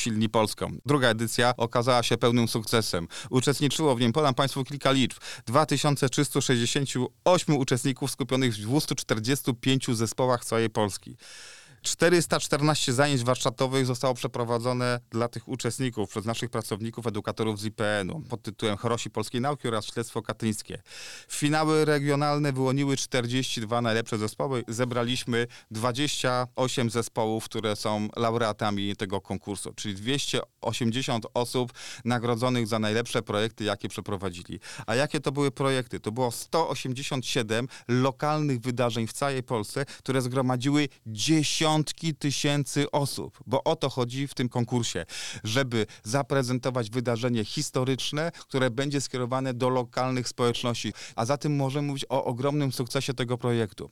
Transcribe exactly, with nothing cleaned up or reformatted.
Silni Polską. Druga edycja okazała się pełnym sukcesem. Uczestniczyło w nim, podam Państwu kilka liczb, dwa tysiące trzysta sześćdziesiąt osiem uczestników skupionych w dwustu czterdziestu pięciu zespołach całej Polski. czterysta czternaście zajęć warsztatowych zostało przeprowadzone dla tych uczestników przez naszych pracowników, edukatorów z I P N u pod tytułem Chorosi Polskiej Nauki oraz Śledztwo Katyńskie. Finały regionalne wyłoniły czterdzieści dwa najlepsze zespoły. Zebraliśmy dwadzieścia osiem zespołów, które są laureatami tego konkursu, czyli dwieście osiemdziesiąt osób nagrodzonych za najlepsze projekty, jakie przeprowadzili. A jakie to były projekty? To było sto osiemdziesiąt siedem lokalnych wydarzeń w całej Polsce, które zgromadziły dziesiątki tysięcy osób, bo o to chodzi w tym konkursie, żeby zaprezentować wydarzenie historyczne, które będzie skierowane do lokalnych społeczności. A zatem możemy mówić o ogromnym sukcesie tego projektu.